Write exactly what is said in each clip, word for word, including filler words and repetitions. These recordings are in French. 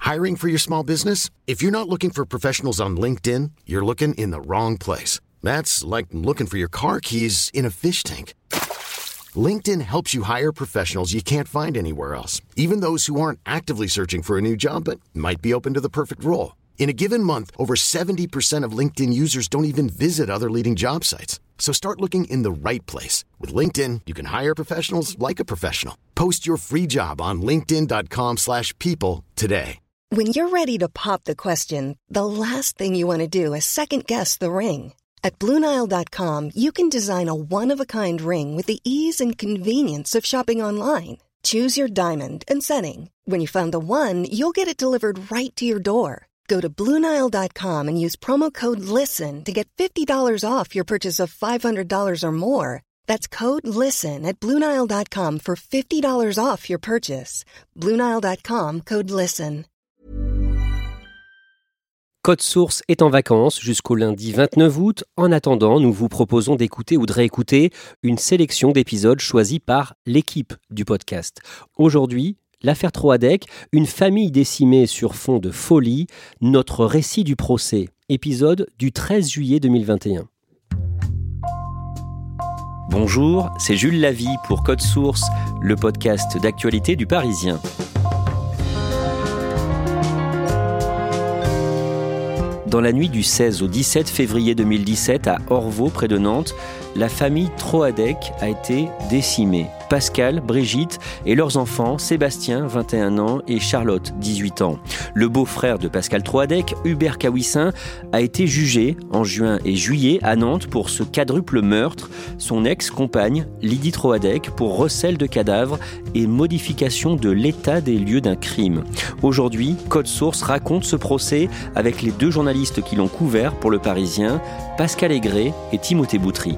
Hiring for your small business? If you're not looking for professionals on LinkedIn, you're looking in the wrong place. That's like looking for your car keys in a fish tank. LinkedIn helps you hire professionals you can't find anywhere else, even those who aren't actively searching for a new job but might be open to the perfect role. In a given month, over seventy percent of LinkedIn users don't even visit other leading job sites. So start looking in the right place. With LinkedIn, you can hire professionals like a professional. Post your free job on linkedin dot com slash people today. When you're ready to pop the question, the last thing you want to do is second-guess the ring. At Blue Nile dot com, you can design a one-of-a-kind ring with the ease and convenience of shopping online. Choose your diamond and setting. When you find the one, you'll get it delivered right to your door. Go to Blue Nile dot com and use promo code LISTEN to get fifty dollars off your purchase of five hundred dollars or more. That's code LISTEN at Blue Nile dot com for fifty dollars off your purchase. Blue Nile dot com, code LISTEN. Code Source est en vacances jusqu'au lundi vingt-neuf août. En attendant, nous vous proposons d'écouter ou de réécouter une sélection d'épisodes choisis par l'équipe du podcast. Aujourd'hui, l'affaire Troadec, une famille décimée sur fond de folie, notre récit du procès, épisode du treize juillet deux mille vingt et un. Bonjour, c'est Jules Lavie pour Code Source, le podcast d'actualité du Parisien. Dans la nuit du seize au dix-sept février deux mille dix-sept, à Orvault, près de Nantes, la famille Troadec a été décimée. Pascal, Brigitte et leurs enfants, Sébastien, vingt et un ans, et Charlotte, dix-huit ans. Le beau-frère de Pascal Troadec, Hubert Kawissin, a été jugé en juin et juillet à Nantes pour ce quadruple meurtre. Son ex-compagne, Lydie Troadec, pour recel de cadavres et modification de l'état des lieux d'un crime. Aujourd'hui, Code Source raconte ce procès avec les deux journalistes qui l'ont couvert pour Le Parisien, Pascal Aigret et Timothée Boutry.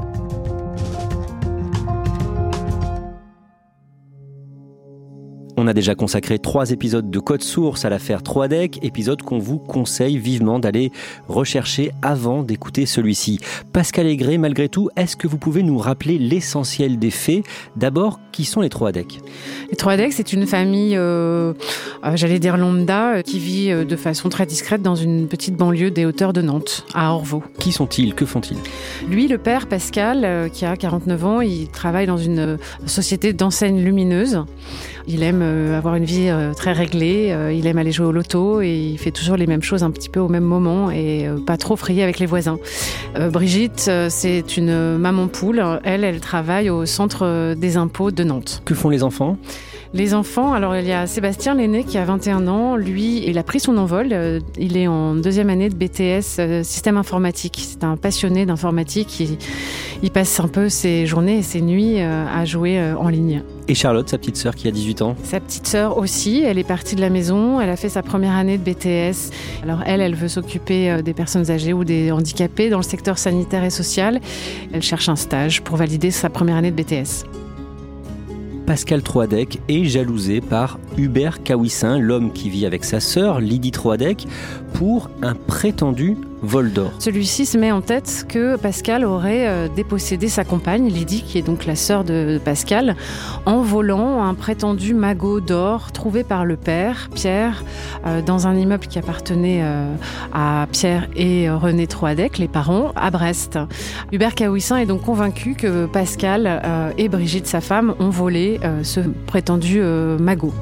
On a déjà consacré trois épisodes de Code Source à l'affaire Troadec, épisode qu'on vous conseille vivement d'aller rechercher avant d'écouter celui-ci. Pascal Aigret, malgré tout, est-ce que vous pouvez nous rappeler l'essentiel des faits ? D'abord, qui sont les Troadec ? Les Troadec, c'est une famille, euh, euh, j'allais dire lambda, euh, qui vit euh, de façon très discrète dans une petite banlieue des hauteurs de Nantes, à Orvault. Qui sont-ils ? Que font-ils ? Lui, le père, Pascal, euh, qui a quarante-neuf ans, il travaille dans une euh, société d'enseignes lumineuses. Il aime euh, avoir une vie euh, très réglée, euh, il aime aller jouer au loto et il fait toujours les mêmes choses un petit peu au même moment et euh, pas trop frayer avec les voisins. Euh, Brigitte, euh, c'est une maman poule. Elle, elle travaille au centre des impôts de Nantes. Que font les enfants ? Les enfants, alors il y a Sébastien, l'aîné, qui a vingt et un ans. Lui, il a pris son envol. Il est en deuxième année de B T S euh, système informatique. C'est un passionné d'informatique. Il, il passe un peu ses journées et ses nuits euh, à jouer euh, en ligne. Et Charlotte, sa petite sœur qui a dix-huit ans ? Sa petite sœur aussi, elle est partie de la maison. Elle a fait sa première année de B T S. Alors elle, elle veut s'occuper des personnes âgées ou des handicapés dans le secteur sanitaire et social. Elle cherche un stage pour valider sa première année de B T S. Pascal Troadec est jalousé par Hubert Kawissin, l'homme qui vit avec sa sœur, Lydie Troadec, pour un prétendu vol d'or. Celui-ci se met en tête que Pascal aurait euh, dépossédé sa compagne, Lydie, qui est donc la sœur de Pascal, en volant un prétendu magot d'or trouvé par le père, Pierre, euh, dans un immeuble qui appartenait euh, à Pierre et René Troadec, les parents, à Brest. Hubert Kawissin est donc convaincu que Pascal euh, et Brigitte, sa femme, ont volé euh, ce prétendu euh, magot.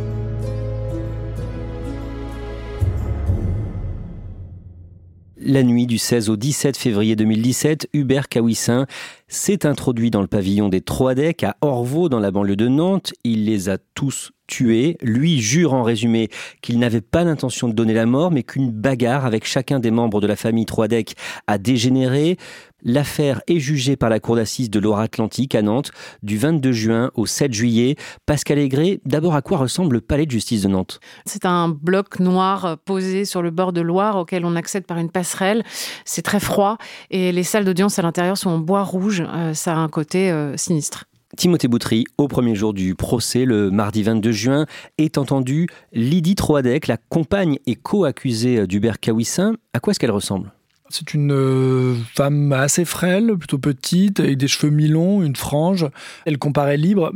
La nuit du seize au dix-sept février deux mille dix-sept, Hubert Kawissin s'est introduit dans le pavillon des Troadec à Orvault, dans la banlieue de Nantes. Il les a tous tués. Lui jure en résumé qu'il n'avait pas l'intention de donner la mort, mais qu'une bagarre avec chacun des membres de la famille Troadec a dégénéré. L'affaire est jugée par la cour d'assises de Loire-Atlantique à Nantes du vingt-deux juin au sept juillet. Pascal Aigret, d'abord, à quoi ressemble le palais de justice de Nantes ? C'est un bloc noir posé sur le bord de Loire auquel on accède par une passerelle. C'est très froid et les salles d'audience à l'intérieur sont en bois rouge. Euh, ça a un côté euh, sinistre. Timothée Boutry, au premier jour du procès, le mardi vingt-deux juin, est entendue Lydie Troadec, la compagne et co-accusée d'Hubert Kawissin. À quoi est-ce qu'elle ressemble ? C'est une euh, femme assez frêle, plutôt petite, avec des cheveux mi-longs, une frange. Elle comparaît libre, mais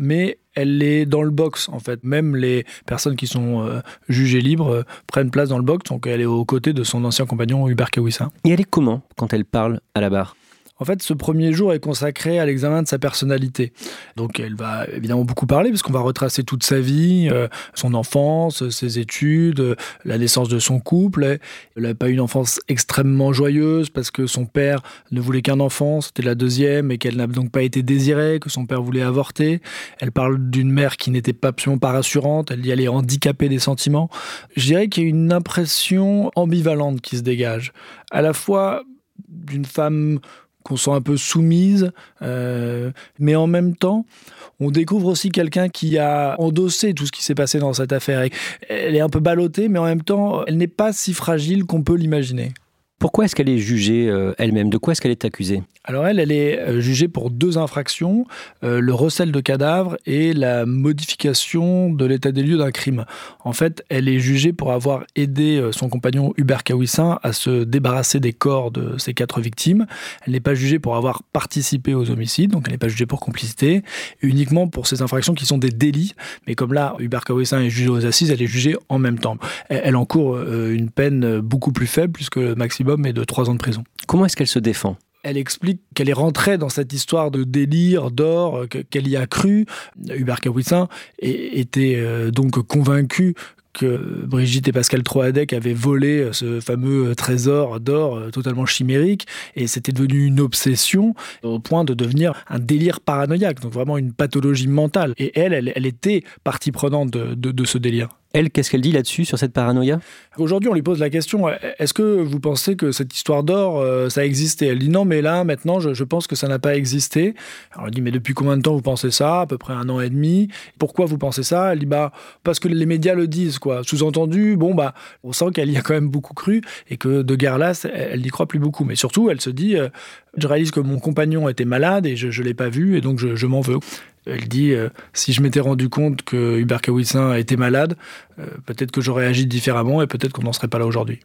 elle est dans le box, en fait. Même les personnes qui sont euh, jugées libres euh, prennent place dans le box, donc elle est aux côtés de son ancien compagnon Hubert Kawissin. Et elle est comment quand elle parle à la barre ? En fait, ce premier jour est consacré à l'examen de sa personnalité. Donc, elle va évidemment beaucoup parler, parce qu'on va retracer toute sa vie, euh, son enfance, ses études, euh, la naissance de son couple. Elle n'a pas eu une enfance extrêmement joyeuse, parce que son père ne voulait qu'un enfant, c'était la deuxième, et qu'elle n'a donc pas été désirée, que son père voulait avorter. Elle parle d'une mère qui n'était pas, absolument pas rassurante, elle dit elle est handicapée des sentiments. Je dirais qu'il y a une impression ambivalente qui se dégage, à la fois d'une femme qu'on sent un peu soumise, euh, mais en même temps, on découvre aussi quelqu'un qui a endossé tout ce qui s'est passé dans cette affaire. Elle est un peu ballottée, mais en même temps, elle n'est pas si fragile qu'on peut l'imaginer. Pourquoi est-ce qu'elle est jugée euh, elle-même ? De quoi est-ce qu'elle est accusée ? Alors elle, elle est jugée pour deux infractions, euh, le recel de cadavres et la modification de l'état des lieux d'un crime. En fait, elle est jugée pour avoir aidé son compagnon Hubert Kawissin à se débarrasser des corps de ses quatre victimes. Elle n'est pas jugée pour avoir participé aux homicides, donc elle n'est pas jugée pour complicité, uniquement pour ces infractions qui sont des délits. Mais comme là, Hubert Kawissin est jugé aux assises, elle est jugée en même temps. Elle, elle encourt euh, une peine beaucoup plus faible, puisque le maximum est de trois ans de prison. Comment est-ce qu'elle se défend ? Elle explique qu'elle est rentrée dans cette histoire de délire, d'or, qu'elle y a cru. Hubert Kawissin était donc convaincu que Brigitte et Pascal Troadec avaient volé ce fameux trésor d'or totalement chimérique, et c'était devenu une obsession au point de devenir un délire paranoïaque, donc vraiment une pathologie mentale. Et elle, elle, elle était partie prenante de, de, de ce délire. Elle, qu'est-ce qu'elle dit là-dessus, sur cette paranoïa ? Aujourd'hui, on lui pose la question, est-ce que vous pensez que cette histoire d'or, euh, ça a existé ? Elle dit non, mais là, maintenant, je, je pense que ça n'a pas existé. Alors, elle dit, mais depuis combien de temps vous pensez ça ? À peu près un an et demi. Pourquoi vous pensez ça ? Elle dit, bah, parce que les médias le disent, quoi. Sous-entendu, bon, bah, on sent qu'elle y a quand même beaucoup cru, et que de guerre là, elle n'y croit plus beaucoup. Mais surtout, elle se dit, euh, je réalise que mon compagnon était malade, et je ne l'ai pas vu, et donc je, je m'en veux. Elle dit, euh, si je m'étais rendu compte que Hubert Kawissin était malade, euh, peut-être que j'aurais agi différemment et peut-être qu'on n'en serait pas là aujourd'hui.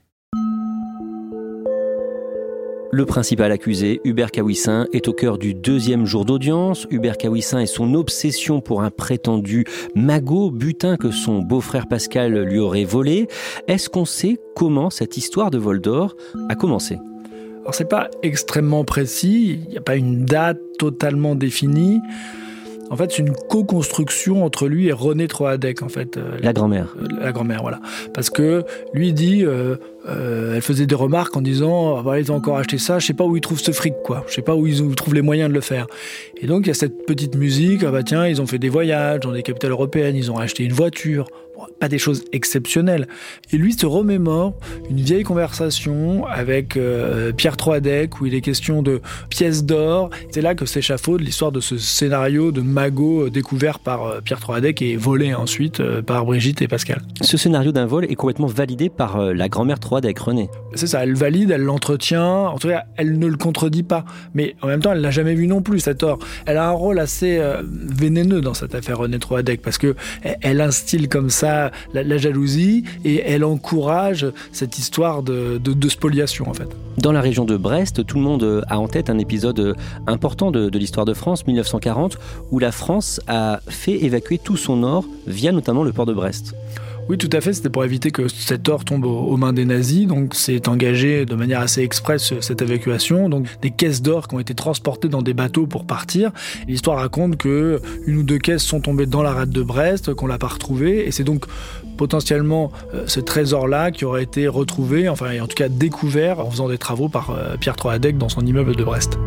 Le principal accusé, Hubert Kawissin, est au cœur du deuxième jour d'audience. Hubert Kawissin et son obsession pour un prétendu magot, butin que son beau-frère Pascal lui aurait volé. Est-ce qu'on sait comment cette histoire de vol d'or a commencé ? Alors c'est pas extrêmement précis, il n'y a pas une date totalement définie. En fait, c'est une co-construction entre lui et René Troadec, en fait. Euh, la grand-mère. Euh, la grand-mère, voilà. Parce que lui dit, euh, euh, elle faisait des remarques en disant, bah, ils ont encore acheté ça, je sais pas où ils trouvent ce fric, quoi. Je sais pas où ils trouvent les moyens de le faire. Et donc, il y a cette petite musique, ah bah tiens, ils ont fait des voyages dans des capitales européennes, ils ont acheté une voiture. Bon, pas des choses exceptionnelles. Et lui se remémore une vieille conversation avec euh, Pierre Troadec, où il est question de pièces d'or. C'est là que s'échafaude l'histoire de ce scénario de magot découvert par euh, Pierre Troadec et volé ensuite euh, par Brigitte et Pascal. Ce scénario d'un vol est complètement validé par euh, la grand-mère Troadec, René. C'est ça, elle valide, elle l'entretient. En tout cas, elle ne le contredit pas. Mais en même temps, elle l'a jamais vu non plus, cet or. Elle a un rôle assez euh, vénéneux dans cette affaire René Troadec, parce que elle instille comme ça La, la jalousie, et elle encourage cette histoire de, de, de spoliation, en fait. Dans la région de Brest, tout le monde a en tête un épisode important de, de l'histoire de France, mille neuf cent quarante, où la France a fait évacuer tout son or via notamment le port de Brest. Oui, tout à fait, c'était pour éviter que cet or tombe aux, aux mains des nazis, donc c'est engagé de manière assez express cette évacuation, donc des caisses d'or qui ont été transportées dans des bateaux pour partir. L'histoire raconte que une ou deux caisses sont tombées dans la rade de Brest, qu'on l'a pas retrouvée, et c'est donc potentiellement euh, ce trésor-là qui aurait été retrouvé, enfin en tout cas découvert en faisant des travaux par euh, Pierre Troadec dans son immeuble de Brest.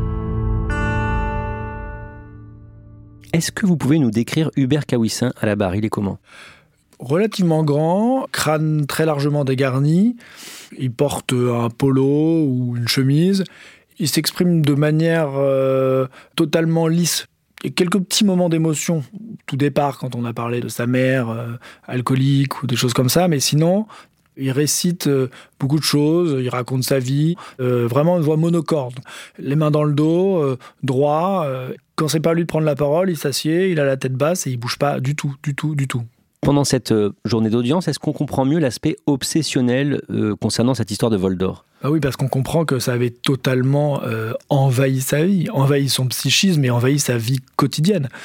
Est-ce que vous pouvez nous décrire Hubert Kawissin à la barre ? Il est comment ? Relativement grand, crâne très largement dégarni, il porte un polo ou une chemise, il s'exprime de manière euh, totalement lisse. Il y a quelques petits moments d'émotion, tout départ quand on a parlé de sa mère euh, alcoolique ou des choses comme ça, mais sinon, il récite euh, beaucoup de choses, il raconte sa vie, euh, vraiment une voix monocorde. Les mains dans le dos, euh, droit, euh, quand c'est pas lui de prendre la parole, il s'assied, il a la tête basse et il bouge pas du tout, du tout, du tout. Pendant cette journée d'audience, est-ce qu'on comprend mieux l'aspect obsessionnel euh, concernant cette histoire de vol d'or ? Ah oui, parce qu'on comprend que ça avait totalement euh, envahi sa vie, envahi son psychisme et envahi sa vie quotidienne.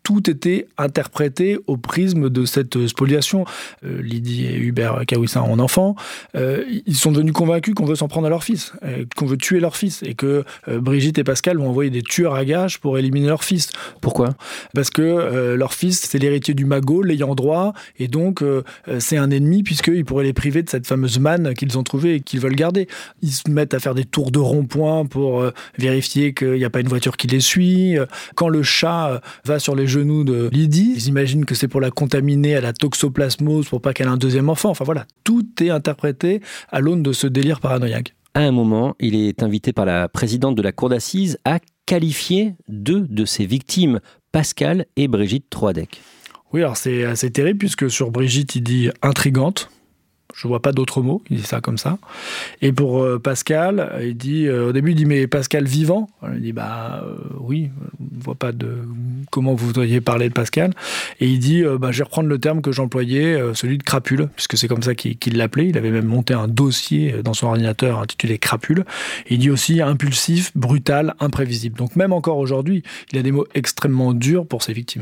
tout était interprété au prisme de cette spoliation. Euh, Lydie et Hubert Kawissin ont un enfant. Euh, ils sont devenus convaincus qu'on veut s'en prendre à leur fils, euh, qu'on veut tuer leur fils, et que euh, Brigitte et Pascal ont envoyé des tueurs à gages pour éliminer leur fils. Pourquoi ? Parce que euh, leur fils, c'est l'héritier du magot, l'ayant droit, et donc euh, c'est un ennemi puisqu'il pourrait les priver de cette fameuse manne qu'ils ont trouvée et qu'ils veulent garder. Ils se mettent à faire des tours de rond-point pour euh, vérifier qu'il n'y a pas une voiture qui les suit. Quand le chat euh, va sur les genoux de Lydie, ils imaginent que c'est pour la contaminer à la toxoplasmose pour pas qu'elle ait un deuxième enfant. Enfin voilà, tout est interprété à l'aune de ce délire paranoïaque. À un moment, il est invité par la présidente de la cour d'assises à qualifier deux de ses victimes, Pascal et Brigitte Troadec. Oui, alors c'est assez terrible puisque sur Brigitte, il dit intrigante. Je vois pas d'autres mots, il dit ça comme ça. Et pour euh, Pascal, il dit, euh, au début, il dit, mais Pascal vivant ? Il dit, bah euh, oui, je vois pas de comment vous voudriez parler de Pascal. Et il dit, euh, bah, je vais reprendre le terme que j'employais, euh, celui de crapule, puisque c'est comme ça qu'il, qu'il l'appelait. Il avait même monté un dossier dans son ordinateur intitulé crapule. Et il dit aussi impulsif, brutal, imprévisible. Donc même encore aujourd'hui, il a des mots extrêmement durs pour ses victimes.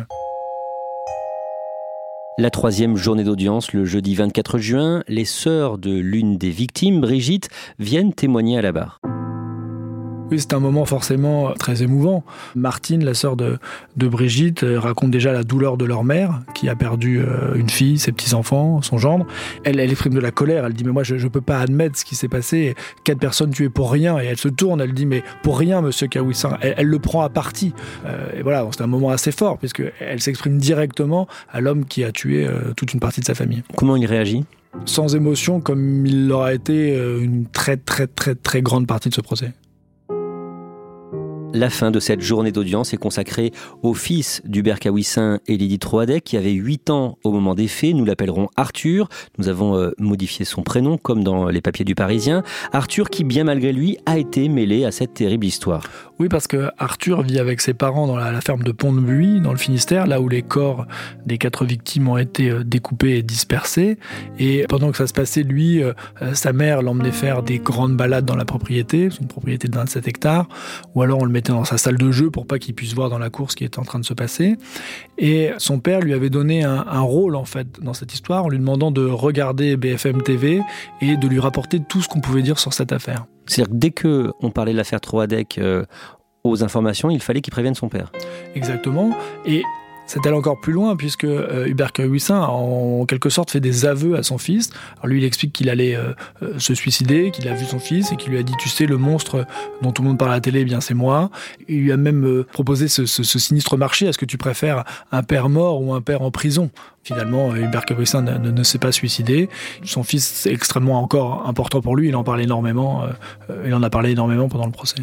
La troisième journée d'audience, le jeudi vingt-quatre juin, les sœurs de l'une des victimes, Brigitte, viennent témoigner à la barre. Oui, c'est un moment forcément très émouvant. Martine, la sœur de, de Brigitte, raconte déjà la douleur de leur mère, qui a perdu une fille, ses petits-enfants, son gendre. Elle, elle exprime de la colère, elle dit « mais moi je ne peux pas admettre ce qui s'est passé, quatre personnes tuées pour rien ». Et elle se tourne, elle dit « mais pour rien, monsieur Kawissin ». Elle, elle le prend à partie. Euh, et voilà, c'est un moment assez fort, puisqu'elle s'exprime directement à l'homme qui a tué euh, toute une partie de sa famille. Comment il réagit ? Sans émotion, comme il l'aura été une très très très très grande partie de ce procès. La fin de cette journée d'audience est consacrée au fils d'Hubert Kawissin et Lydie Troadec, qui avait huit ans au moment des faits. Nous l'appellerons Arthur. Nous avons euh, modifié son prénom, comme dans les papiers du Parisien. Arthur qui, bien malgré lui, a été mêlé à cette terrible histoire. Oui, parce que Arthur vit avec ses parents dans la, la ferme de Pont-de-Buis, dans le Finistère, là où les corps des quatre victimes ont été euh, découpés et dispersés. Et pendant que ça se passait, lui, euh, sa mère l'emmenait faire des grandes balades dans la propriété. C'est une propriété de vingt-sept hectares. Ou alors on le mettait dans sa salle de jeu pour pas qu'il puisse voir dans la cour ce qui était en train de se passer. Et son père lui avait donné un, un rôle en fait dans cette histoire en lui demandant de regarder B F M T V et de lui rapporter tout ce qu'on pouvait dire sur cette affaire. C'est-à-dire que dès qu'on parlait de l'affaire Troadec euh, aux informations, il fallait qu'il prévienne son père. Exactement. Et c'est allé encore plus loin puisque euh, Hubert Kawissin a en quelque sorte fait des aveux à son fils. Alors lui, il explique qu'il allait euh, euh, se suicider, qu'il a vu son fils et qu'il lui a dit « tu sais, le monstre dont tout le monde parle à la télé, eh bien c'est moi ». Il lui a même euh, proposé ce, ce, ce sinistre marché. Est-ce que tu préfères un père mort ou un père en prison ? Finalement, Hubert Kawissin ne, ne, ne s'est pas suicidé. Son fils, c'est extrêmement encore important pour lui. Il en parle énormément. Euh, il en a parlé énormément pendant le procès.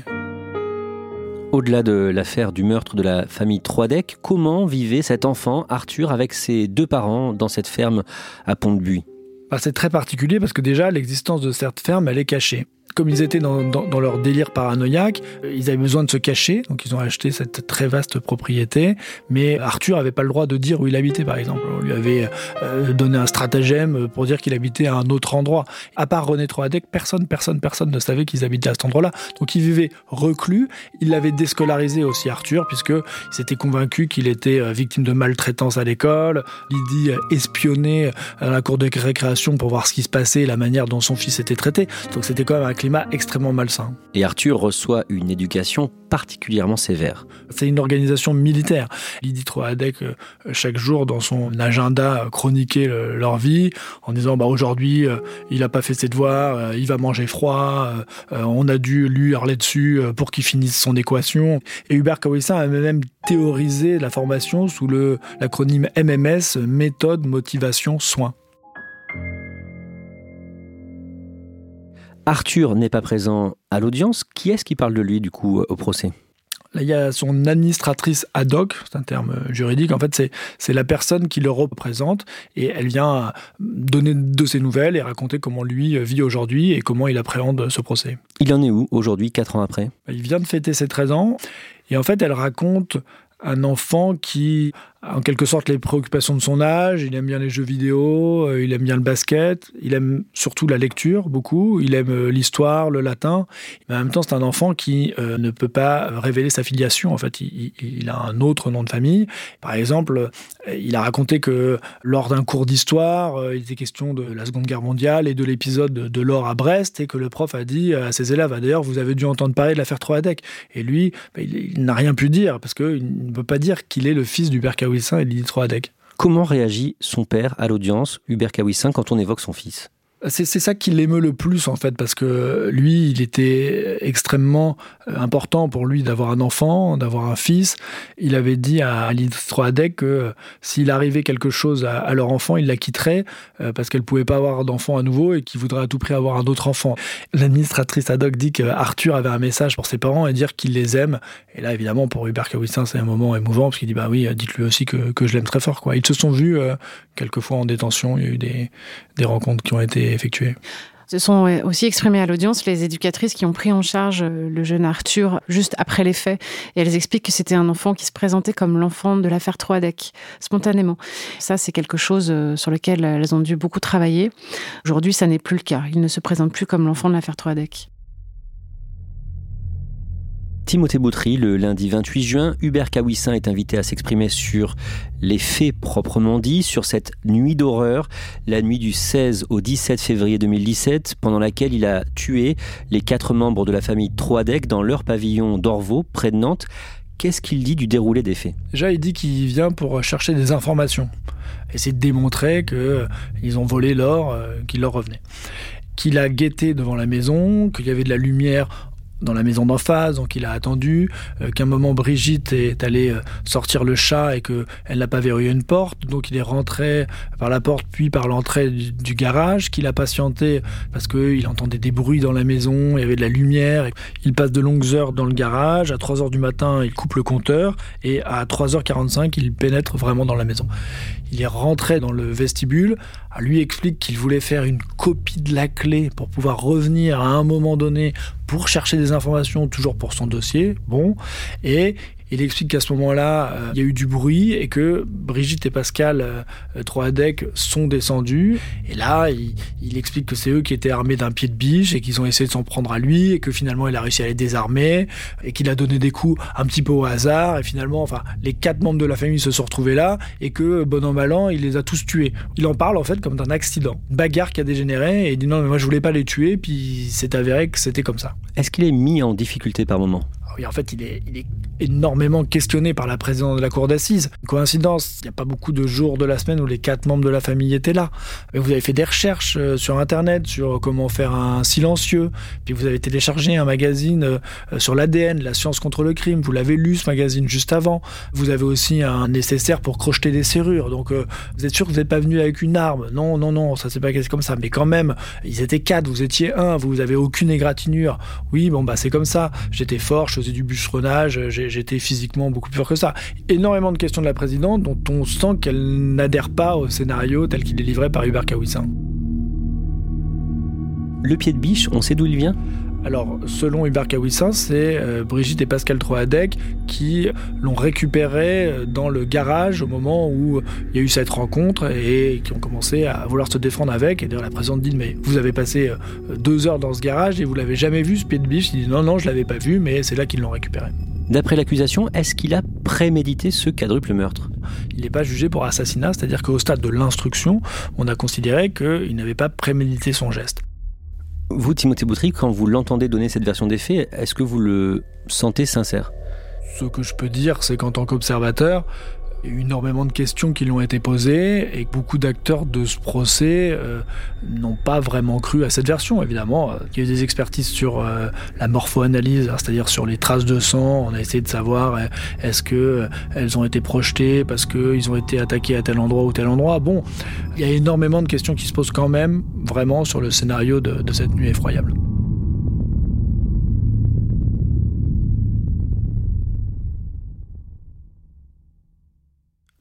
Au-delà de l'affaire du meurtre de la famille Troadec, comment vivait cet enfant, Arthur, avec ses deux parents dans cette ferme à Pont-de-Buis ? Bah, c'est très particulier parce que déjà, l'existence de cette ferme, elle est cachée. Comme ils étaient dans, dans, dans leur délire paranoïaque, ils avaient besoin de se cacher, donc ils ont acheté cette très vaste propriété. Mais Arthur n'avait pas le droit de dire où il habitait, par exemple. On lui avait euh, donné un stratagème pour dire qu'il habitait à un autre endroit. À part René Troadec, personne, personne, personne ne savait qu'ils habitaient à cet endroit-là. Donc il vivait reclus. Il l'avait déscolarisé aussi, Arthur, puisqu'il s'était convaincu qu'il était victime de maltraitance à l'école. Lydie espionnait à la cour de récréation pour voir ce qui se passait, la manière dont son fils était traité. Donc c'était quand même un climat extrêmement malsain. Et Arthur reçoit une éducation particulièrement sévère. C'est une organisation militaire. Lydie Troadec, euh, chaque jour, dans son agenda, euh, chroniquait le, leur vie en disant bah, « aujourd'hui, euh, il n'a pas fait ses devoirs, euh, il va manger froid, euh, euh, on a dû lui hurler dessus euh, pour qu'il finisse son équation ». Et Hubert Kawissin a même théorisé la formation sous le, l'acronyme M M S, méthode, motivation, soin. Arthur n'est pas présent à l'audience. Qui est-ce qui parle de lui, du coup, au procès ? Là, il y a son administratrice ad hoc, c'est un terme juridique. En fait, c'est, c'est la personne qui le représente et elle vient donner de ses nouvelles et raconter comment lui vit aujourd'hui et comment il appréhende ce procès. Il en est où aujourd'hui, quatre ans après ? Il vient de fêter ses treize ans et en fait, elle raconte un enfant qui en quelque sorte les préoccupations de son âge. Il aime bien les jeux vidéo, euh, il aime bien le basket, il aime surtout la lecture beaucoup, il aime euh, l'histoire, le latin. Mais en même temps, c'est un enfant qui euh, ne peut pas révéler sa filiation. En fait, il, il, il a un autre nom de famille. Par exemple, il a raconté que lors d'un cours d'histoire, euh, il était question de la Seconde Guerre mondiale et de l'épisode de, de l'or à Brest, et que le prof a dit à ses élèves, ah, d'ailleurs, vous avez dû entendre parler de l'affaire Troadec. Et lui, bah, il, il n'a rien pu dire, parce qu'il ne peut pas dire qu'il est le fils d'Hubert Kawissin et de Lydie Troadec. Comment réagit son père à l'audience, Hubert Kawissin, quand on évoque son fils ? C'est, c'est ça qui l'émeut le plus, en fait, parce que lui, il était extrêmement important pour lui d'avoir un enfant, d'avoir un fils. Il avait dit à Lydie Troadec que s'il arrivait quelque chose à, à leur enfant, il la quitterait euh, parce qu'elle ne pouvait pas avoir d'enfant à nouveau et qu'il voudrait à tout prix avoir un autre enfant. L'administratrice ad hoc dit qu'Arthur avait un message pour ses parents et dire qu'il les aime. Et là, évidemment, pour Hubert Kawissin, c'est un moment émouvant parce qu'il dit « bah oui, dites-lui aussi que, que je l'aime très fort ». Quoi. Ils se sont vus euh, quelques fois en détention. Il y a eu des, des rencontres qui ont été effectuées. Se sont aussi exprimées à l'audience les éducatrices qui ont pris en charge le jeune Arthur juste après les faits. Et elles expliquent que c'était un enfant qui se présentait comme l'enfant de l'affaire Troadec, spontanément. Ça, c'est quelque chose sur lequel elles ont dû beaucoup travailler. Aujourd'hui, ça n'est plus le cas. Il ne se présente plus comme l'enfant de l'affaire Troadec. Timothée Boutry, le lundi vingt-huit juin, Hubert Kawissin est invité à s'exprimer sur les faits proprement dits, sur cette nuit d'horreur, la nuit du seize au dix-sept février deux mille dix-sept, pendant laquelle il a tué les quatre membres de la famille Troadec dans leur pavillon d'Orvaux, près de Nantes. Qu'est-ce qu'il dit du déroulé des faits ? Déjà, il dit qu'il vient pour chercher des informations, essayer de démontrer qu'ils ont volé l'or qui leur revenait. Qu'il a guetté devant la maison, qu'il y avait de la lumière dans la maison d'en face, donc il a attendu, euh, qu'à un moment Brigitte est allée euh, sortir le chat et qu'elle n'a pas verrouillé une porte, donc il est rentré par la porte puis par l'entrée du, du garage, qu'il a patienté parce qu'il entendait des bruits dans la maison, il y avait de la lumière, il passe de longues heures dans le garage, à trois heures du matin il coupe le compteur et à trois heures quarante-cinq il pénètre vraiment dans la maison. Il est rentré dans le vestibule, lui explique qu'il voulait faire une copie de la clé pour pouvoir revenir à un moment donné pour chercher des informations, toujours pour son dossier. Bon, et il explique qu'à ce moment-là, euh, il y a eu du bruit et que Brigitte et Pascal euh, Troadec sont descendus. Et là, il, il explique que c'est eux qui étaient armés d'un pied de biche et qu'ils ont essayé de s'en prendre à lui et que finalement, il a réussi à les désarmer et qu'il a donné des coups un petit peu au hasard. Et finalement, enfin, les quatre membres de la famille se sont retrouvés là et que, bon an, mal an, il les a tous tués. Il en parle en fait comme d'un accident. Une bagarre qui a dégénéré et il dit non, mais moi je voulais pas les tuer, puis c'est avéré que c'était comme ça. Est-ce qu'il est mis en difficulté par moment ? Oui, en fait, il est, il est énormément questionné par la présidente de la cour d'assises. Coïncidence, il n'y a pas beaucoup de jours de la semaine où les quatre membres de la famille étaient là. Mais vous avez fait des recherches sur Internet, sur comment faire un silencieux. Puis vous avez téléchargé un magazine sur l'A D N, la science contre le crime. Vous l'avez lu, ce magazine, juste avant. Vous avez aussi un nécessaire pour crocheter des serrures. Donc, euh, vous êtes sûr que vous n'êtes pas venu avec une arme ? Non, non, non, ça c'est pas comme ça. Mais quand même, ils étaient quatre, vous étiez un, vous n'avez aucune égratignure. Oui, bon, bah c'est comme ça. J'étais fort, je faisais du bûcheronnage, j'étais physiquement beaucoup plus fort que ça. Énormément de questions de la présidente dont on sent qu'elle n'adhère pas au scénario tel qu'il est livré par Hubert Kawissin. Le pied de biche, on sait d'où il vient ? Alors, selon Hubert Kawissin, c'est euh, Brigitte et Pascal Troadec qui l'ont récupéré dans le garage au moment où il y a eu cette rencontre et qui ont commencé à vouloir se défendre avec. Et d'ailleurs, la présidente dit « Mais vous avez passé euh, deux heures dans ce garage et vous l'avez jamais vu, ce pied de biche ?» Il dit « Non, non, je l'avais pas vu, mais c'est là qu'ils l'ont récupéré. » D'après l'accusation, est-ce qu'il a prémédité ce quadruple meurtre ? Il n'est pas jugé pour assassinat, c'est-à-dire qu'au stade de l'instruction, on a considéré qu'il n'avait pas prémédité son geste. Vous, Timothée Boutry, quand vous l'entendez donner cette version des faits, est-ce que vous le sentez sincère ? Ce que je peux dire, c'est qu'en tant qu'observateur, il y a eu énormément de questions qui lui ont été posées et beaucoup d'acteurs de ce procès euh, n'ont pas vraiment cru à cette version. Évidemment, euh, il y a eu des expertises sur euh, la morpho-analyse, hein, c'est-à-dire sur les traces de sang. On a essayé de savoir euh, est-ce que euh, elles ont été projetées parce qu'ils ont été attaqués à tel endroit ou tel endroit. Bon, il y a énormément de questions qui se posent quand même vraiment sur le scénario de, de cette nuit effroyable.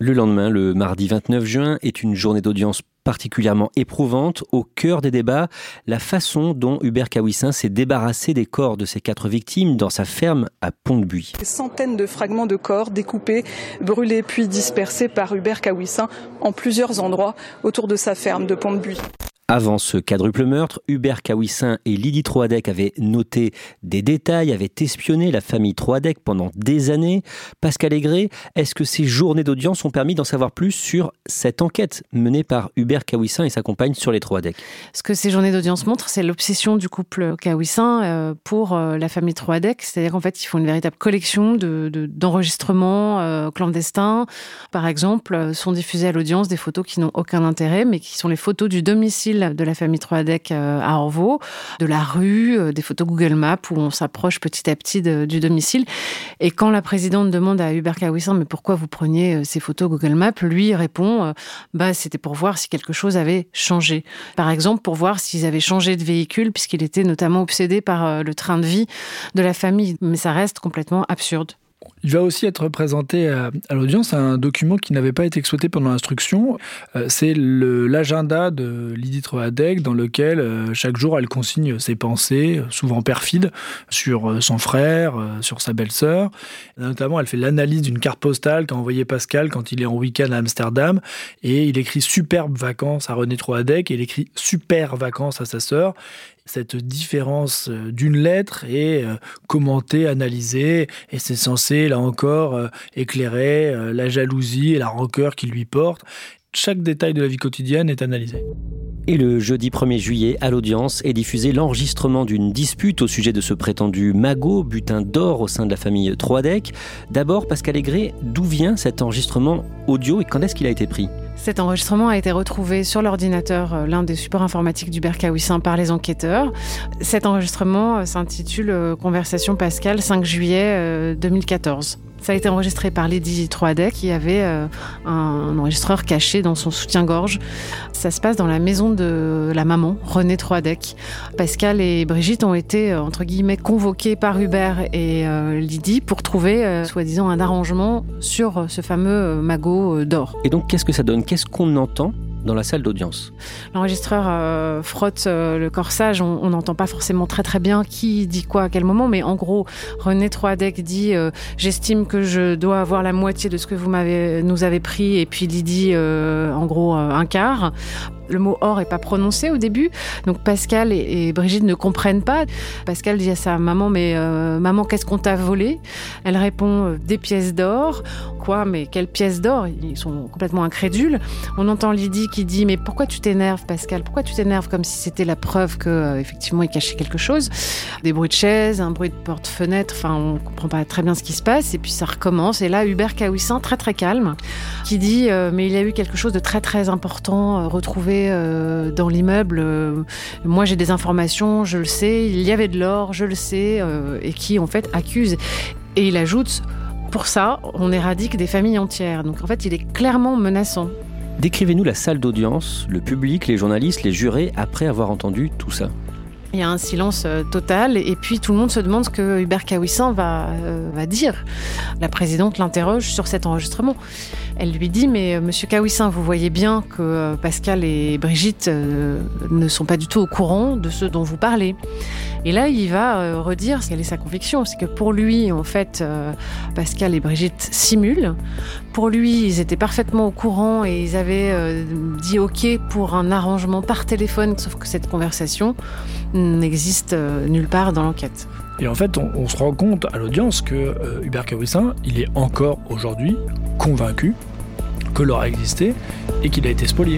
Le lendemain, le mardi vingt-neuf juin, est une journée d'audience particulièrement éprouvante. Au cœur des débats, la façon dont Hubert Kawissin s'est débarrassé des corps de ses quatre victimes dans sa ferme à Pont-de-Buis. Des centaines de fragments de corps découpés, brûlés puis dispersés par Hubert Kawissin en plusieurs endroits autour de sa ferme de Pont-de-Buis. Avant ce quadruple meurtre, Hubert Kawissin et Lydie Troadec avaient noté des détails, avaient espionné la famille Troadec pendant des années. Pascal Aigret, est-ce que ces journées d'audience ont permis d'en savoir plus sur cette enquête menée par Hubert Kawissin et sa compagne sur les Troadec ? Ce que ces journées d'audience montrent, c'est l'obsession du couple Kawissin pour la famille Troadec. C'est-à-dire qu'en fait, ils font une véritable collection de, de, d'enregistrements clandestins. Par exemple, sont diffusées à l'audience des photos qui n'ont aucun intérêt, mais qui sont les photos du domicile de la famille Troadec à Orvault, de la rue, des photos Google Maps où on s'approche petit à petit de, du domicile. Et quand la présidente demande à Hubert Kawissin « Mais pourquoi vous preniez ces photos Google Maps ?» lui répond bah, « C'était pour voir si quelque chose avait changé. » Par exemple, pour voir s'ils avaient changé de véhicule, puisqu'il était notamment obsédé par le train de vie de la famille. Mais ça reste complètement absurde. Il va aussi être présenté à, à l'audience un document qui n'avait pas été exploité pendant l'instruction. Euh, c'est le, l'agenda de Lydie Troadec dans lequel euh, chaque jour elle consigne ses pensées, souvent perfides, sur euh, son frère, euh, sur sa belle-sœur. Notamment, elle fait l'analyse d'une carte postale qu'a envoyée Pascal quand il est en week-end à Amsterdam. Et il écrit « Superbes vacances » à René Troadec et il écrit « Super vacances » à sa sœur. Cette différence d'une lettre est commentée, analysée, et c'est censé, là encore, éclairer la jalousie et la rancœur qu'il lui porte. Chaque détail de la vie quotidienne est analysé. Et le jeudi premier juillet, à l'audience, est diffusé l'enregistrement d'une dispute au sujet de ce prétendu magot, butin d'or au sein de la famille Troadec. D'abord, Pascal Aigret, d'où vient cet enregistrement audio et quand est-ce qu'il a été pris ? Cet enregistrement a été retrouvé sur l'ordinateur, l'un des supports informatiques d'Hubert Kawissin, par les enquêteurs. Cet enregistrement s'intitule « Conversation Pascal, cinq juillet deux mille quatorze ». Ça a été enregistré par Lydie Troadec, qui avait euh, un enregistreur caché dans son soutien-gorge. Ça se passe dans la maison de la maman, Renée Troadec. Pascal et Brigitte ont été, entre guillemets, convoqués par Hubert et euh, Lydie pour trouver, euh, soi-disant, un arrangement sur ce fameux magot d'or. Et donc, qu'est-ce que ça donne ? Qu'est-ce qu'on entend dans la salle d'audience? L'enregistreur euh, frotte euh, le corsage, on n'entend pas forcément très très bien qui dit quoi à quel moment, mais en gros, René Troadec dit euh, « J'estime que je dois avoir la moitié de ce que vous m'avez, nous avez pris » et puis Lydie, euh, en gros, euh, un quart. Le mot « or » n'est pas prononcé au début, donc Pascal et, et Brigitte ne comprennent pas. Pascal dit à sa maman « Mais euh, maman, qu'est-ce qu'on t'a volé ?» Elle répond euh, « Des pièces d'or. » Quoi ? Mais quelles pièces d'or ? Ils sont complètement incrédules. On entend Lydie qui dit « Mais pourquoi tu t'énerves, Pascal ? Pourquoi tu t'énerves ?» Comme si c'était la preuve qu'effectivement, euh, il cachait quelque chose. Des bruits de chaises, un bruit de porte-fenêtre, enfin, on ne comprend pas très bien ce qui se passe. Et puis ça recommence. Et là, Hubert Kawissin, très très calme, qui dit euh, « Mais il y a eu quelque chose de très très important euh, retrouvé euh, dans l'immeuble. Euh, moi, j'ai des informations, je le sais. Il y avait de l'or, je le sais. Euh, » Et qui, en fait, accuse. Et il ajoute « Pour ça, on éradique des familles entières. » Donc, en fait, il est clairement menaçant. Décrivez-nous la salle d'audience, le public, les journalistes, les jurés, après avoir entendu tout ça. Il y a un silence total et puis tout le monde se demande ce que Hubert Kawissin va, euh, va dire. La présidente l'interroge sur cet enregistrement. Elle lui dit « Mais monsieur Kawissin, vous voyez bien que Pascal et Brigitte euh, ne sont pas du tout au courant de ce dont vous parlez. » Et là, il va euh, redire quelle est sa conviction. C'est que pour lui, en fait, euh, Pascal et Brigitte simulent. Pour lui, ils étaient parfaitement au courant et ils avaient euh, dit « OK » pour un arrangement par téléphone, sauf que cette conversation n'existe euh, nulle part dans l'enquête. Et en fait, on, on se rend compte à l'audience que euh, Hubert Kawissin, il est encore aujourd'hui convaincu que l'or a existé et qu'il a été spolié.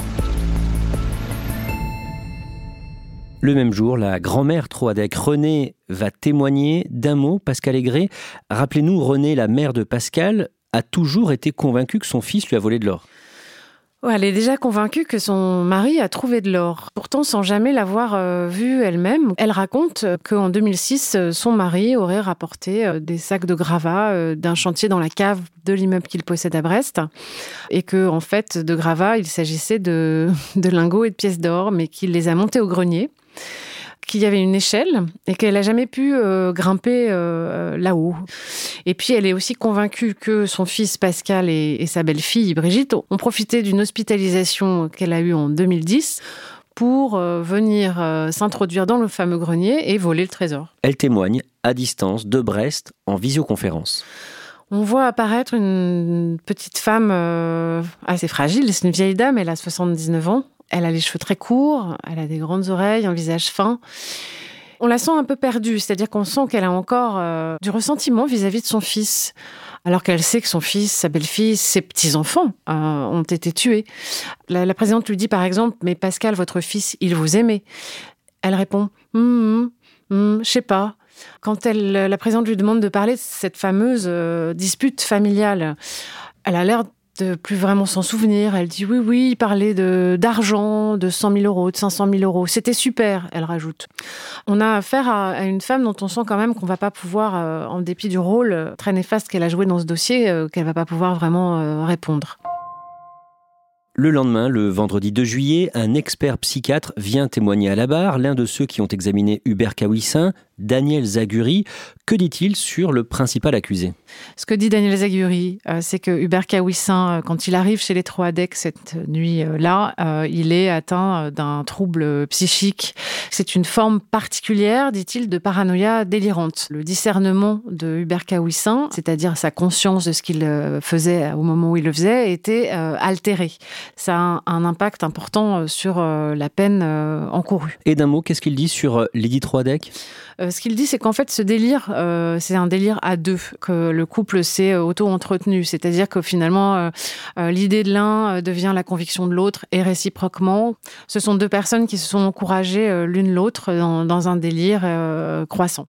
Le même jour, la grand-mère Troadec, Renée, va témoigner d'un mot. Pascal Aigret, rappelez-nous, Renée, la mère de Pascal, a toujours été convaincue que son fils lui a volé de l'or. Ouais, elle est déjà convaincue que son mari a trouvé de l'or, pourtant sans jamais l'avoir euh, vu elle-même. Elle raconte qu'en deux mille six, son mari aurait rapporté euh, des sacs de gravats euh, d'un chantier dans la cave de l'immeuble qu'il possède à Brest, et que en fait, de gravats, il s'agissait de, de lingots et de pièces d'or, mais qu'il les a montés au grenier, qu'il y avait une échelle et qu'elle n'a jamais pu euh, grimper euh, là-haut. Et puis, elle est aussi convaincue que son fils Pascal et, et sa belle-fille Brigitte ont profité d'une hospitalisation qu'elle a eue en deux mille dix pour euh, venir euh, s'introduire dans le fameux grenier et voler le trésor. Elle témoigne à distance de Brest en visioconférence. On voit apparaître une petite femme euh, assez fragile. C'est une vieille dame, elle a soixante-dix-neuf ans. Elle a les cheveux très courts, elle a des grandes oreilles, un visage fin. On la sent un peu perdue, c'est-à-dire qu'on sent qu'elle a encore euh, du ressentiment vis-à-vis de son fils, alors qu'elle sait que son fils, sa belle-fille, ses petits-enfants euh, ont été tués. La, la présidente lui dit par exemple « Mais Pascal, votre fils, il vous aimait ?» Elle répond hum, hum, je sais pas. Quand elle, la présidente lui demande de parler de cette fameuse euh, dispute familiale, elle a l'air de plus vraiment s'en souvenir. Elle dit oui, oui, il parlait de, d'argent, de cent mille euros, de cinq cent mille euros. C'était super, elle rajoute. On a affaire à, à une femme dont on sent quand même qu'on va pas pouvoir, euh, en dépit du rôle très néfaste qu'elle a joué dans ce dossier, euh, qu'elle va pas pouvoir vraiment euh, répondre. Le lendemain, le vendredi deux juillet, un expert psychiatre vient témoigner à la barre, l'un de ceux qui ont examiné Hubert Kawissin, Daniel Zaguri. Que dit-il sur le principal accusé ? Ce que dit Daniel Zaguri, euh, c'est que Hubert Kawissin, euh, quand il arrive chez les Troadec cette nuit-là, euh, il est atteint d'un trouble psychique. C'est une forme particulière, dit-il, de paranoïa délirante. Le discernement de Hubert Kawissin, c'est-à-dire sa conscience de ce qu'il faisait au moment où il le faisait, était euh, altéré. Ça a un, un impact important sur euh, la peine euh, encourue. Et d'un mot, qu'est-ce qu'il dit sur Lydie Troadec ? Euh, ce qu'il dit, c'est qu'en fait, ce délire, euh, c'est un délire à deux, que le couple s'est auto-entretenu. C'est-à-dire que finalement, euh, euh, l'idée de l'un devient la conviction de l'autre, et réciproquement. Ce sont deux personnes qui se sont encouragées euh, l'une l'autre dans, dans un délire euh, croissant.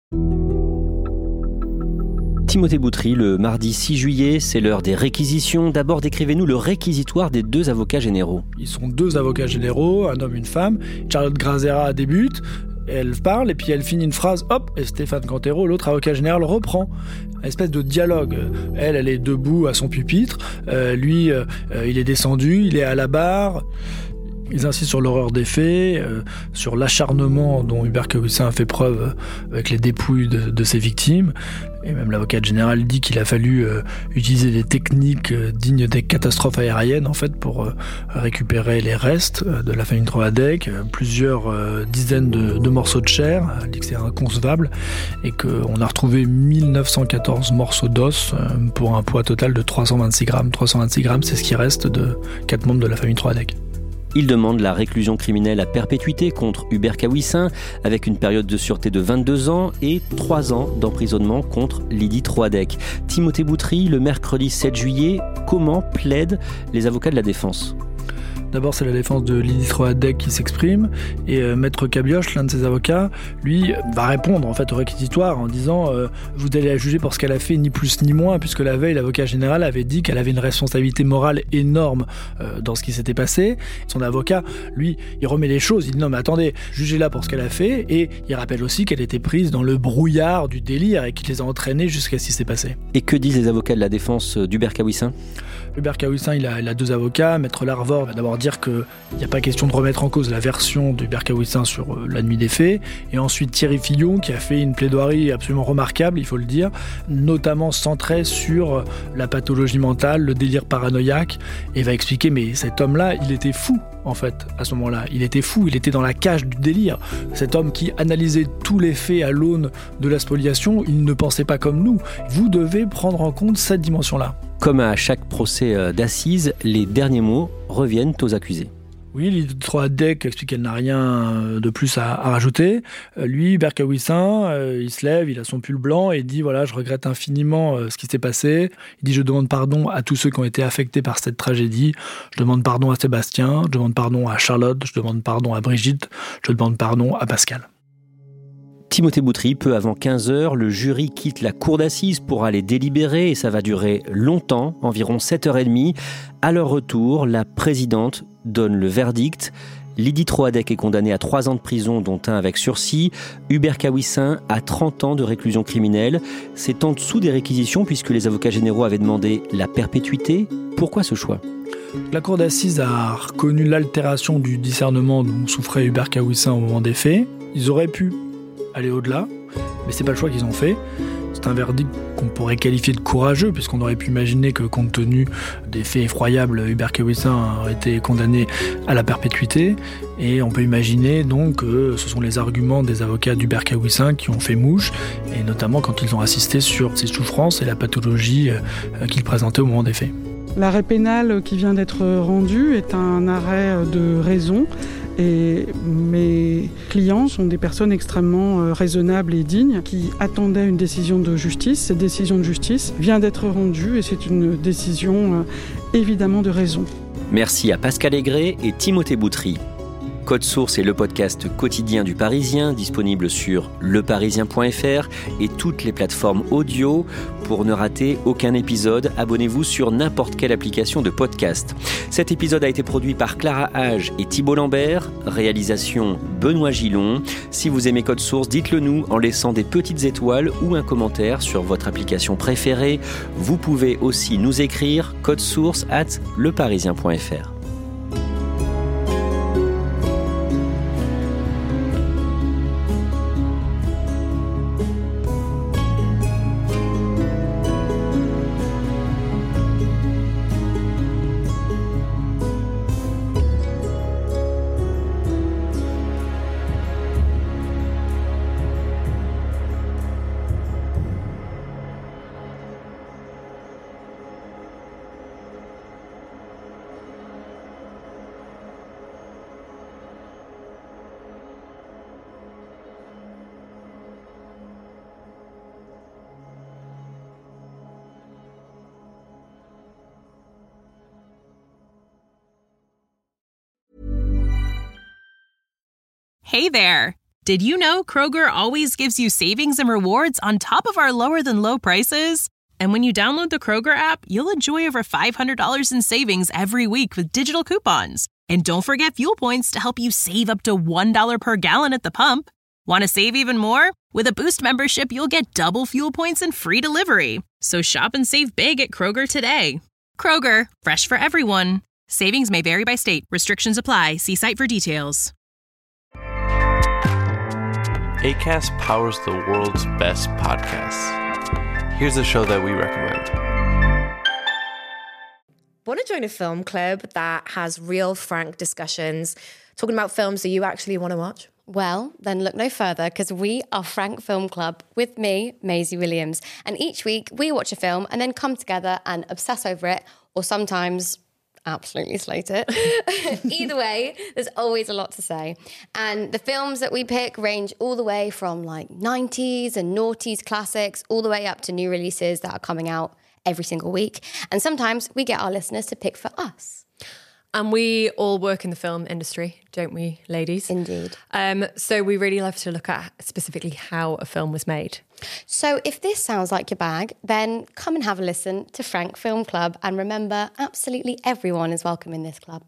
Timothée Boutry, le mardi six juillet, c'est l'heure des réquisitions. D'abord, décrivez-nous le réquisitoire des deux avocats généraux. Ils sont deux avocats généraux, un homme, une femme. Charlotte Grazera débute. Elle parle et puis elle finit une phrase, hop, et Stéphane Cantero, l'autre avocat général, reprend. Une espèce de dialogue. Elle, elle est debout à son pupitre. Euh, lui, euh, il est descendu, il est à la barre. Ils insistent sur l'horreur des faits, euh, sur l'acharnement dont Hubert Kawissin a fait preuve avec les dépouilles de, de ses victimes. Et même l'avocat général dit qu'il a fallu euh, utiliser des techniques euh, dignes des catastrophes aériennes en fait pour euh, récupérer les restes euh, de la famille Troadec, euh, plusieurs euh, dizaines de, de morceaux de chair. Elle dit que c'est inconcevable et qu'on a retrouvé mille neuf cent quatorze morceaux d'os euh, pour un poids total de trois cent vingt-six grammes. trois cent vingt-six grammes, c'est ce qui reste de quatre membres de la famille Troadec. Il demande la réclusion criminelle à perpétuité contre Hubert Kawissin, avec une période de sûreté de vingt-deux ans et trois ans d'emprisonnement contre Lydie Troadec. Timothée Boutry, le mercredi sept juillet, comment plaident les avocats de la défense ? D'abord, c'est la défense de Lydie Troadec qui s'exprime et euh, Maître Cabioche, l'un de ses avocats, lui, va répondre en fait au réquisitoire en disant euh, « Vous allez la juger pour ce qu'elle a fait, ni plus ni moins », puisque la veille, l'avocat général avait dit qu'elle avait une responsabilité morale énorme euh, dans ce qui s'était passé. Son avocat, lui, il remet les choses, il dit « Non mais attendez, jugez-la pour ce qu'elle a fait » et il rappelle aussi qu'elle était prise dans le brouillard du délire et qu'il les a entraînés jusqu'à ce qui s'est passé. Et que disent les avocats de la défense d'Hubert Kawissin ? Hubert Kawissin, il a, il a deux avocats. Maître Larvor va d'abord dire qu'il n'y a pas question de remettre en cause la version d'Hubert Kawissin sur euh, la nuit des faits. Et ensuite Thierry Fillon, qui a fait une plaidoirie absolument remarquable, il faut le dire, notamment centrée sur euh, la pathologie mentale, le délire paranoïaque, et va expliquer, mais cet homme-là, il était fou, en fait, à ce moment-là. Il était fou, il était dans la cage du délire. Cet homme qui analysait tous les faits à l'aune de la spoliation, il ne pensait pas comme nous. Vous devez prendre en compte cette dimension-là. Comme à chaque procès d'assises, les derniers mots reviennent aux accusés. Oui, Lydie Troadec explique qu'elle n'a rien de plus à, à rajouter. Euh, lui, Hubert Kawissin, euh, il se lève, il a son pull blanc et il dit « Voilà, je regrette infiniment euh, ce qui s'est passé. » Il dit « Je demande pardon à tous ceux qui ont été affectés par cette tragédie. Je demande pardon à Sébastien, je demande pardon à Charlotte, je demande pardon à Brigitte, je demande pardon à Pascal. » Timothée Boutry, peu avant quinze heures, le jury quitte la cour d'assises pour aller délibérer et ça va durer longtemps, environ sept heures trente. À leur retour, la présidente donne le verdict. Lydie Troadec est condamnée à trois ans de prison, dont un avec sursis. Hubert Kawissin à trente ans de réclusion criminelle. C'est en dessous des réquisitions puisque les avocats généraux avaient demandé la perpétuité. Pourquoi ce choix ? La cour d'assises a reconnu l'altération du discernement dont souffrait Hubert Kawissin au moment des faits. Ils auraient pu aller au-delà, mais c'est pas le choix qu'ils ont fait. C'est un verdict qu'on pourrait qualifier de courageux, puisqu'on aurait pu imaginer que, compte tenu des faits effroyables, Hubert Kawissin aurait été condamné à la perpétuité. Et on peut imaginer donc que ce sont les arguments des avocats d'Hubert Kawissin qui ont fait mouche, et notamment quand ils ont insisté sur ses souffrances et la pathologie qu'il présentait au moment des faits. L'arrêt pénal qui vient d'être rendu est un arrêt de raison. Et mes clients sont des personnes extrêmement raisonnables et dignes qui attendaient une décision de justice. Cette décision de justice vient d'être rendue et c'est une décision évidemment de raison. Merci à Pascal Aigret et Timothée Boutry. Code Source est le podcast quotidien du Parisien, disponible sur leparisien point f r et toutes les plateformes audio. Pour ne rater aucun épisode, abonnez-vous sur n'importe quelle application de podcast. Cet épisode a été produit par Clara Hage et Thibault Lambert, réalisation Benoît Gillon. Si vous aimez Code Source, dites-le nous en laissant des petites étoiles ou un commentaire sur votre application préférée. Vous pouvez aussi nous écrire codesource arobase leparisien point f r. Hey there! Did you know Kroger always gives you savings and rewards on top of our lower-than-low prices? And when you download the Kroger app, you'll enjoy over five hundred dollars in savings every week with digital coupons. And don't forget fuel points to help you save up to one dollar per gallon at the pump. Want to save even more? With a Boost membership, you'll get double fuel points and free delivery. So shop and save big at Kroger today. Kroger, fresh for everyone. Savings may vary by state. Restrictions apply. See site for details. Acast powers the world's best podcasts. Here's a show that we recommend. Want to join a film club that has real, frank discussions, talking about films that you actually want to watch? Well, then look no further, because we are Frank Film Club with me, Maisie Williams. And each week we watch a film and then come together and obsess over it, or sometimes absolutely slate it. Either way, there's always a lot to say. And the films that we pick range all the way from like nineties and noughties classics, all the way up to new releases that are coming out every single week. And sometimes we get our listeners to pick for us. And we all work in the film industry, don't we, ladies? Indeed. Um, so we really love to look at specifically how a film was made. So if this sounds like your bag, then come and have a listen to Frank Film Club. And remember, absolutely everyone is welcome in this club.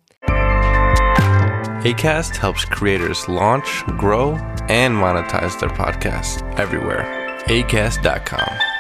Acast helps creators launch, grow, and monetize their podcasts everywhere. acast dot com.